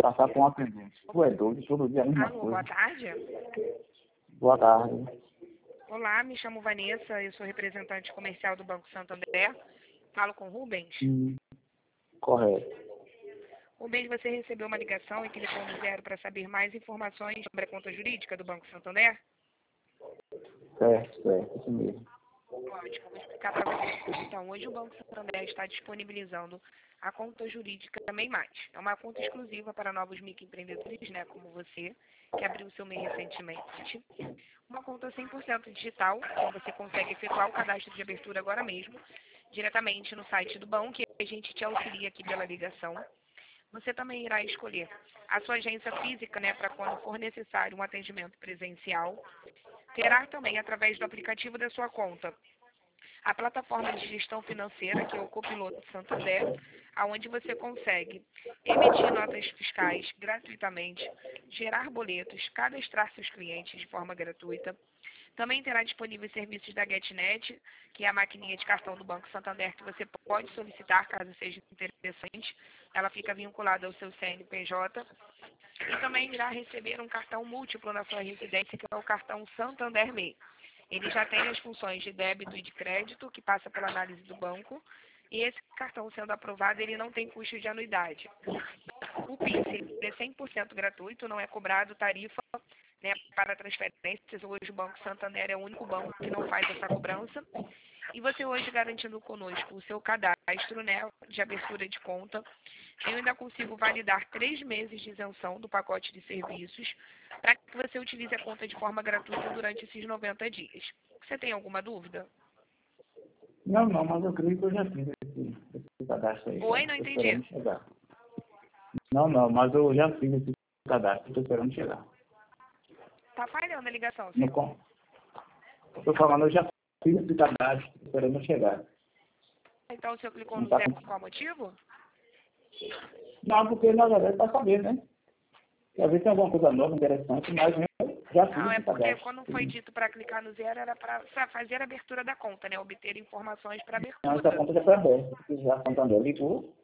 passar com um atendente. Tu é doido, todo dia a mesma Alô, coisa. boa tarde. Boa tarde. Olá, me chamo Vanessa, eu sou representante comercial do Banco Santander. Falo com Rubens. Correto. Rubens, você recebeu uma ligação e clicou no 0 para saber mais informações sobre a conta jurídica do Banco Santander? Certo, isso mesmo. Ótimo, vou explicar para você. Então, hoje o Banco Santander está disponibilizando a conta jurídica MEI Mais. É uma conta exclusiva para novos microempreendedores, né, como você, que abriu o seu MEI recentemente. Uma conta 100% digital, então você consegue efetuar o cadastro de abertura agora mesmo, diretamente no site do banco, e a gente te auxilia aqui pela ligação. Você também irá escolher a sua agência física, né, para quando for necessário um atendimento presencial. Terá também, através do aplicativo da sua conta, a plataforma de gestão financeira, que é o Copiloto Santander, onde você consegue emitir notas fiscais gratuitamente, gerar boletos, cadastrar seus clientes de forma gratuita. Também terá disponível os serviços da GetNet, que é a maquininha de cartão do Banco Santander, que você pode solicitar caso seja interessante. Ela fica vinculada ao seu CNPJ. E também irá receber um cartão múltiplo na sua residência, que é o cartão Santander MEI. Ele já tem as funções de débito e de crédito, que passa pela análise do banco. E esse cartão sendo aprovado, ele não tem custo de anuidade. O PIX ele é 100% gratuito, não é cobrado tarifa, né, para transferências. Hoje o Banco Santander é o único banco que não faz essa cobrança. E você hoje garantindo conosco o seu cadastro, né, de abertura de conta, eu ainda consigo validar 3 meses de isenção do pacote de serviços para que você utilize a conta de forma gratuita durante esses 90 dias. Você tem alguma dúvida? Não, mas eu creio que eu já fiz esse cadastro aí. Oi, não Estou entendi. esperando chegar. Não, mas eu já fiz esse cadastro, estou esperando chegar. Tá falhando a ligação, No senhor. com... Estou falando, eu já fiz esse cadastro, estou esperando chegar. Então o senhor clicou Não no tá 0 com... por qual motivo? Não, porque na verdade para saber, né? Que às vezes tem alguma coisa nova, interessante, mas eu já fiz Não, é esse porque cadastro. quando foi dito para clicar no 0 era para fazer a abertura da conta, né? Obter informações para Não, essa abertura. conta já foi aberta, porque já a Santander ligou